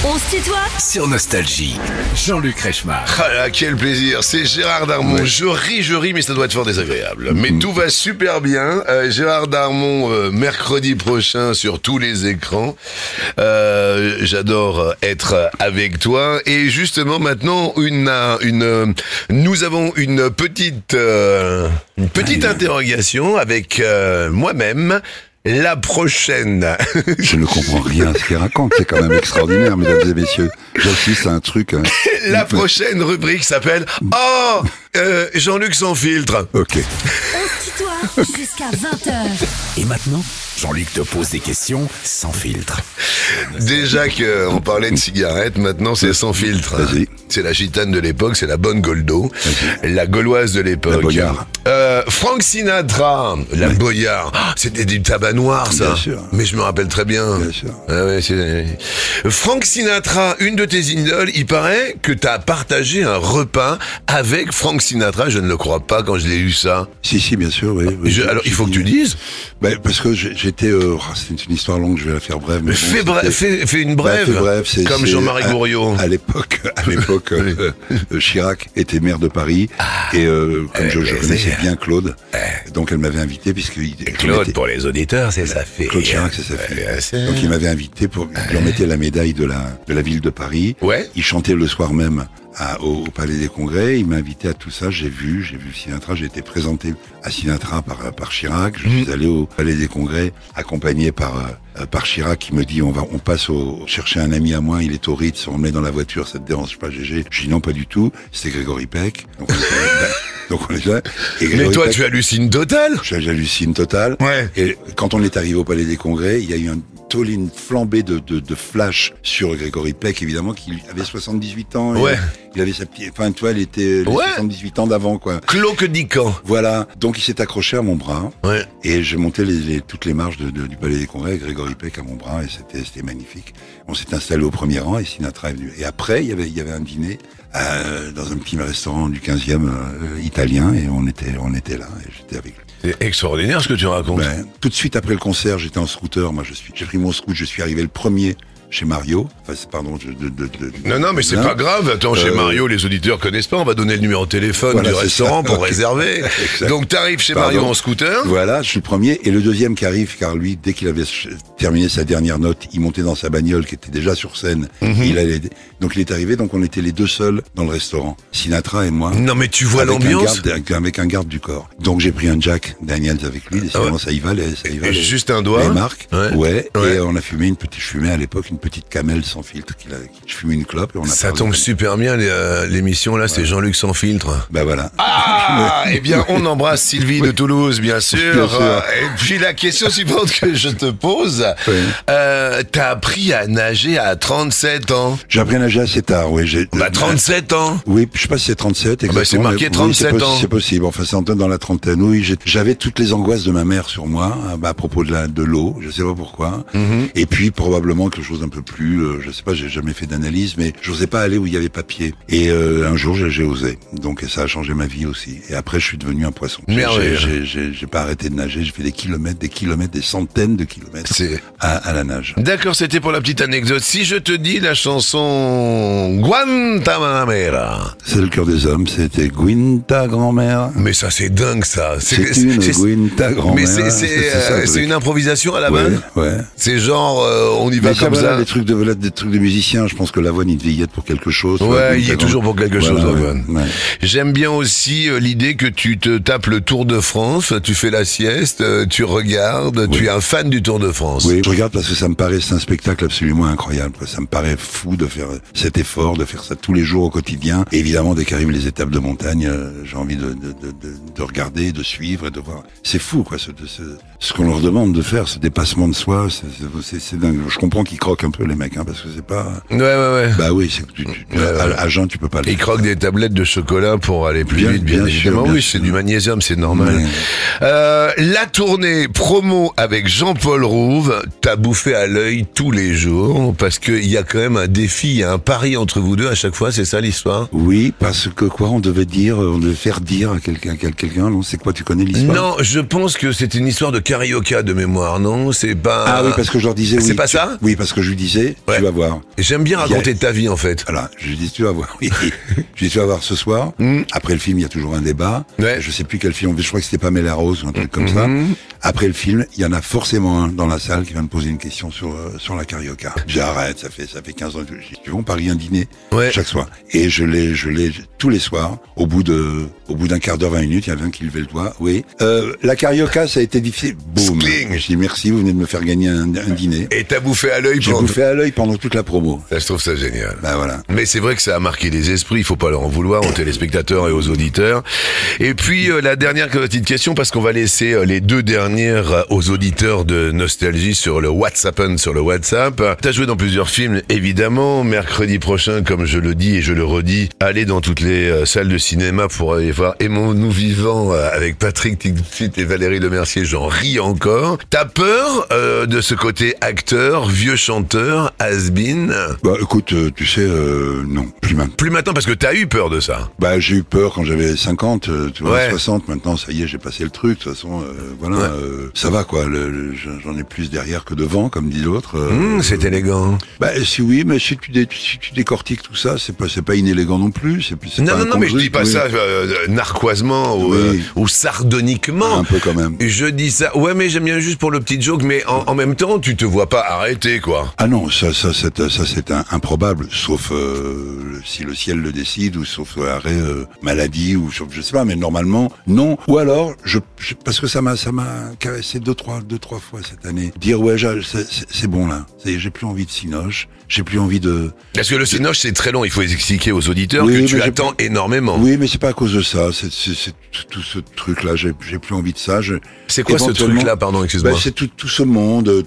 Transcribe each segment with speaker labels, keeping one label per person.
Speaker 1: On se tutoie
Speaker 2: Sur Nostalgie, Jean-Luc Reichmann.
Speaker 3: Ah là, quel plaisir, c'est Gérard Darmon.
Speaker 2: Ouais.
Speaker 3: Je ris, mais ça doit être fort désagréable. Mais tout va super bien. Gérard Darmon, mercredi prochain sur tous les écrans. J'adore être avec toi. Et justement, maintenant, nous avons une petite interrogation avec moi-même. La prochaine.
Speaker 4: Je ne comprends rien à ce qu'il raconte, c'est quand même extraordinaire, mesdames et messieurs. J'assiste à un truc...
Speaker 3: La prochaine rubrique s'appelle « Oh Jean-Luc sans filtre ».
Speaker 4: Ok.
Speaker 1: On se tutoie jusqu'à 20h.
Speaker 2: Et maintenant, Jean-Luc te pose des questions sans filtre.
Speaker 3: Déjà qu'on parlait de cigarettes, maintenant c'est sans filtre.
Speaker 4: Vas-y.
Speaker 3: C'est la gitane de l'époque, c'est la bonne Goldo, la gauloise de l'époque.
Speaker 4: La Boyard.
Speaker 3: Frank Sinatra, la Boyard. Ah, c'était du tabac noir, ça.
Speaker 4: Bien sûr.
Speaker 3: Mais je me rappelle très bien.
Speaker 4: Bien sûr.
Speaker 3: Ah ouais, Frank Sinatra, une de tes idoles, il paraît que t'as partagé un repas avec Frank Sinatra. Je ne le crois pas quand je l'ai lu ça.
Speaker 4: Si, bien sûr, oui.
Speaker 3: Alors, il faut que tu dises.
Speaker 4: Parce que j'étais... c'est une histoire longue, je vais la faire brève. Mais
Speaker 3: Fais une
Speaker 4: Bah,
Speaker 3: brève.
Speaker 4: fais brève,
Speaker 3: Comme Jean-Marie Gouriot.
Speaker 4: À l'époque, Chirac était maire de Paris et comme je connaissais bien Claude, donc elle m'avait invité
Speaker 3: Claude, pour les auditeurs, c'est sa fille.
Speaker 4: Claude Chirac, c'est sa fille. Donc il m'avait invité pour lui remettre la médaille de la ville de Paris.
Speaker 3: Ouais.
Speaker 4: Il chantait le soir même au Palais des Congrès. Il m'a invité à tout ça. J'ai vu Sinatra. J'ai été présenté à Sinatra par Chirac. Je suis allé au Palais des Congrès accompagné par Chirac qui me dit on passe chercher un ami à moi. Il est au Ritz. On le met dans la voiture. Ça te dérange pas, Gégé? Je dis non, pas du tout. C'était Grégory Peck. Donc on est là. Et
Speaker 3: Mais
Speaker 4: Grégory
Speaker 3: toi,
Speaker 4: Peck,
Speaker 3: tu hallucines total.
Speaker 4: j'hallucine total.
Speaker 3: Ouais.
Speaker 4: Et quand on est arrivé au Palais des Congrès, il y a eu une flambée de flash sur Grégory Peck, évidemment, qui avait 78 ans.
Speaker 3: Ouais.
Speaker 4: Il avait sa petite... Enfin, tu vois, il était les 78 ans d'avant, quoi.
Speaker 3: Cloque Dican.
Speaker 4: Voilà. Donc, il s'est accroché à mon bras.
Speaker 3: Ouais.
Speaker 4: Et j'ai monté toutes les marches du Palais des Congrès, avec Grégory Peck à mon bras, et c'était magnifique. On s'est installé au premier rang, et Sinatra est venu. Et après, il y avait un dîner, dans un petit restaurant du 15e, italien, et on était là, et j'étais avec lui.
Speaker 3: C'est extraordinaire ce que tu racontes.
Speaker 4: Tout de suite après le concert, j'étais en scooter. Moi, j'ai pris mon scooter. Je suis arrivé le premier chez Mario. Enfin, pardon.
Speaker 3: Non, mais c'est pas grave. Attends, chez Mario, les auditeurs connaissent pas. On va donner le numéro de téléphone
Speaker 4: Voilà,
Speaker 3: du
Speaker 4: c'est
Speaker 3: restaurant
Speaker 4: ça.
Speaker 3: pour
Speaker 4: Ok.
Speaker 3: réserver.
Speaker 4: Exact.
Speaker 3: Donc, t'arrives chez
Speaker 4: Pardon.
Speaker 3: Mario en scooter.
Speaker 4: Voilà, je suis le premier. Et le deuxième qui arrive, car lui, dès qu'il avait terminé sa dernière note, il montait dans sa bagnole qui était déjà sur scène. Donc, il est arrivé. Donc, on était les deux seuls dans le restaurant. Sinatra et moi.
Speaker 3: Non, mais tu vois l'ambiance.
Speaker 4: Avec un garde du corps. Donc, j'ai pris un Jack Daniels avec lui. Décidément, ça y va.
Speaker 3: Juste un doigt.
Speaker 4: Les marques.
Speaker 3: Ouais.
Speaker 4: Et on a fumé je fumais à l'époque une petite Camel sans filtre. Je fumais une clope et on a
Speaker 3: Ça
Speaker 4: parlé
Speaker 3: tombe
Speaker 4: de-
Speaker 3: super bien, l'émission là, c'est Jean-Luc sans filtre.
Speaker 4: Bah voilà.
Speaker 3: Ah, eh bien, on embrasse Sylvie de Toulouse, bien sûr.
Speaker 4: Bien sûr.
Speaker 3: Et puis la question suivante que je te pose,
Speaker 4: Oui.
Speaker 3: t'as appris à nager à 37 ans.
Speaker 4: J'ai appris à nager assez tard, oui.
Speaker 3: 37 ans.
Speaker 4: Oui, je sais pas si c'est 37 exactement.
Speaker 3: bah, c'est marqué
Speaker 4: mais
Speaker 3: 37
Speaker 4: oui,
Speaker 3: ans.
Speaker 4: C'est possible. Enfin, c'est dans la trentaine. Oui, j'avais toutes les angoisses de ma mère sur moi, à propos de l'eau. Je sais pas pourquoi. Et puis, probablement quelque chose d'un peu plus, je sais pas, j'ai jamais fait d'analyse, mais j'osais pas aller où il y avait pas pied. Et, un jour, j'ai osé. Donc, ça a changé ma vie aussi. Et après, je suis devenu un poisson.
Speaker 3: Merveilleux.
Speaker 4: J'ai pas arrêté de nager. J'ai fait des kilomètres, des centaines de kilomètres à la nage.
Speaker 3: D'accord, c'était pour la petite anecdote. Si je te dis la chanson Guantanamera.
Speaker 4: C'est le cœur des hommes. C'était Gwynta grand-mère.
Speaker 3: Mais ça, c'est dingue, ça.
Speaker 4: C'est une Gwynta grand-mère.
Speaker 3: Mais
Speaker 4: ça,
Speaker 3: c'est une improvisation à la base.
Speaker 4: Ouais.
Speaker 3: C'est genre, on y va
Speaker 4: Mais
Speaker 3: comme
Speaker 4: voilà,
Speaker 3: ça.
Speaker 4: des trucs de musiciens. Je pense que Lavoine, il devait y être pour quelque chose.
Speaker 3: Ouais, il y est toujours pour quelque chose,
Speaker 4: Voilà,
Speaker 3: Lavoine.
Speaker 4: ouais.
Speaker 3: J'aime bien aussi l'idée que tu te tapes le Tour de France, tu fais la sieste, tu regardes, tu es un fan du Tour de France.
Speaker 4: Oui, je regarde parce que ça me paraît, c'est un spectacle absolument incroyable. Ça me paraît fou de faire cet effort, de faire ça tous les jours au quotidien. Et évidemment, dès qu'arrivent les étapes de montagne, j'ai envie de regarder, de suivre et de voir. C'est fou, quoi, ce qu'on leur demande de faire, ce dépassement de soi, c'est dingue. Je comprends qu'ils croquent un peu les mecs, parce que c'est pas.
Speaker 3: Ouais.
Speaker 4: Bah oui, c'est que à jeun, tu peux pas le
Speaker 3: Ils
Speaker 4: faire.
Speaker 3: croquent des tablettes de chocolat pour aller plus vite, bien
Speaker 4: sûr,
Speaker 3: évidemment.
Speaker 4: bien
Speaker 3: Oui,
Speaker 4: sûr.
Speaker 3: c'est du magnésium, c'est normal.
Speaker 4: Ouais.
Speaker 3: La tournée promo avec Jean-Paul Rouve t'a bouffé à l'œil tous les jours parce qu'il y a quand même un défi, il y a un pari entre vous deux à chaque fois, c'est ça l'histoire?
Speaker 4: Oui, parce que on devait faire dire à quelqu'un, non? C'est quoi, tu connais l'histoire?
Speaker 3: Non, je pense que c'est une histoire de carioca de mémoire, non? C'est pas...
Speaker 4: Ah oui, parce que je leur disais oui.
Speaker 3: C'est pas ça?
Speaker 4: Oui, parce que je lui disais,
Speaker 3: Ouais.
Speaker 4: tu vas voir.
Speaker 3: Et j'aime bien raconter ta vie en fait.
Speaker 4: Voilà, je lui dis, tu vas voir. Oui. Je lui dis, tu vas voir ce soir. Après le film, il y a toujours un débat.
Speaker 3: Ouais.
Speaker 4: Je sais plus quel film, je crois que c'était Pamela Rose ou un truc comme ça. Après le film, il y en a forcément un dans la salle qui va me poser une question sur la carioca. J'arrête, ça fait 15 ans que tu vas on parie un dîner
Speaker 3: Ouais.
Speaker 4: chaque soir. Et je l'ai tous les soirs, au bout d'un quart d'heure, 20 minutes, il y avait un qui levait le doigt. Oui. La carioca, ça a été difficile. Boum.
Speaker 3: Skling.
Speaker 4: Je dis merci, vous venez de me faire gagner un dîner.
Speaker 3: Et t'as bouffé à l'œil
Speaker 4: J'ai
Speaker 3: pendant...
Speaker 4: bouffé à l'œil pendant toute la promo.
Speaker 3: Ça, je trouve ça génial.
Speaker 4: Ben voilà.
Speaker 3: Mais c'est vrai que ça a marqué les esprits, il faut pas leur en vouloir aux téléspectateurs et aux auditeurs. Et puis la dernière petite question, parce qu'on va laisser les deux dernières aux auditeurs de Nostalgie sur le WhatsApp. T'as joué dans plusieurs films, évidemment. Mercredi prochain, comme je le dis et je le redis, allez dans toutes les salles de cinéma pour aller voir Aimons-nous vivants avec Patrick Tictit et Valérie Lemercier. J'en ris encore. T'as peur de ce côté acteur, vieux chanteur, has-been?
Speaker 4: Bah écoute, tu sais, non, plus maintenant.
Speaker 3: Plus maintenant parce que t'as eu peur de ça.
Speaker 4: Bah j'ai eu peur quand j'avais 50, tu vois,
Speaker 3: Ouais.
Speaker 4: 60, maintenant ça y est, j'ai passé le truc, de toute façon, voilà,
Speaker 3: Ouais.
Speaker 4: ça va quoi, j'en ai plus derrière que devant, comme dit l'autre.
Speaker 3: C'est élégant.
Speaker 4: Bah si oui, mais si tu décortiques tout ça, c'est pas inélégant non plus, c'est pas
Speaker 3: Non, mais je dis pas
Speaker 4: oui.
Speaker 3: ça narquoisement ou,
Speaker 4: Oui.
Speaker 3: ou sardoniquement.
Speaker 4: Un peu quand même.
Speaker 3: Je dis ça, ouais, mais j'aime bien juste pour le petit joke, mais en même temps, tu te vois pas arrêter, quoi.
Speaker 4: Ah non, ça c'est improbable, sauf si le ciel le décide, ou sauf arrêt maladie, ou je sais pas, mais normalement, non. Ou alors, parce que ça m'a caressé deux, trois fois cette année. Dire, ouais, c'est bon là, j'ai plus envie de cinoche, j'ai plus envie de...
Speaker 3: Parce que le cinoche, c'est très long, il faut expliquer aux auditeurs
Speaker 4: Oui,
Speaker 3: que
Speaker 4: mais
Speaker 3: tu
Speaker 4: j'ai
Speaker 3: attends énormément.
Speaker 4: Oui, mais c'est pas à cause de ça, c'est tout ce truc-là, j'ai plus envie de ça.
Speaker 3: C'est quoi ce
Speaker 4: Éventuellement,
Speaker 3: truc-là, pardon, excuse-moi?
Speaker 4: Bah, c'est tout ce monde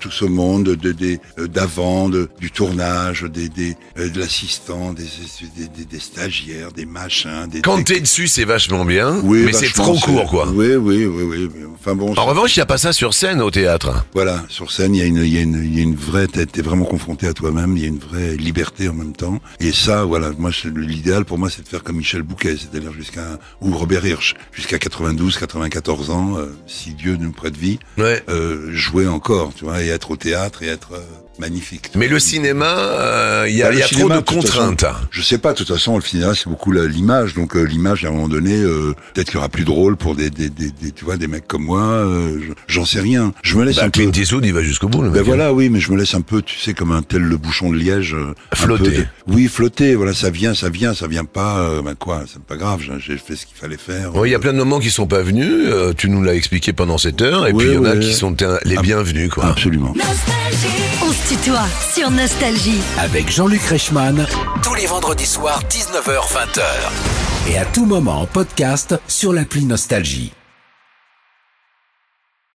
Speaker 4: d'avant, du tournage, de l'assistant, des stagiaires, des machins,
Speaker 3: Quand t'es dessus, c'est vachement bien,
Speaker 4: oui,
Speaker 3: mais c'est
Speaker 4: vachement,
Speaker 3: trop court, quoi.
Speaker 4: Oui. Mais enfin bon.
Speaker 3: En revanche, il n'y a pas ça sur scène au théâtre.
Speaker 4: Voilà, sur scène, il y a une vraie, t'es vraiment confronté à toi-même, il y a une vraie liberté en même temps. Et ça, voilà, moi, l'idéal pour moi, c'est de faire comme Michel Bouquet, c'est-à-dire ou Robert Hirsch, jusqu'à 92, 94 ans, si Dieu nous prête vie,
Speaker 3: Ouais.
Speaker 4: jouer encore, tu vois, et être au théâtre et être magnifique.
Speaker 3: Mais le cinéma, il y a
Speaker 4: Le
Speaker 3: trop
Speaker 4: cinéma,
Speaker 3: de
Speaker 4: toute façon,
Speaker 3: contraintes.
Speaker 4: je sais pas, de toute façon, le cinéma, c'est beaucoup l'image. Donc l'image, à un moment donné, peut-être qu'il y aura plus de rôle pour des tu vois, des mecs comme moi. J'en sais rien. Je me laisse un peu.
Speaker 3: Clint Eastwood, il va jusqu'au bout, le
Speaker 4: Ben
Speaker 3: mec.
Speaker 4: voilà, oui, mais je me laisse un peu, tu sais, comme un tel le bouchon de liège.
Speaker 3: Flotter.
Speaker 4: Oui, flotter. Voilà, ça vient pas. Ben quoi, c'est pas grave. J'ai fait ce qu'il fallait faire.
Speaker 3: Oui, il y a plein de moments qui sont pas venus. Tu nous l'as expliqué pendant cette heure, et
Speaker 4: Oui,
Speaker 3: puis il y en a
Speaker 4: oui.
Speaker 3: qui sont les bienvenus, quoi.
Speaker 4: Absolument.
Speaker 1: On se tutoie sur Nostalgie.
Speaker 2: Avec Jean-Luc Reichmann, tous les vendredis soirs, 19h-20h. Et à tout moment en podcast sur l'appli Nostalgie.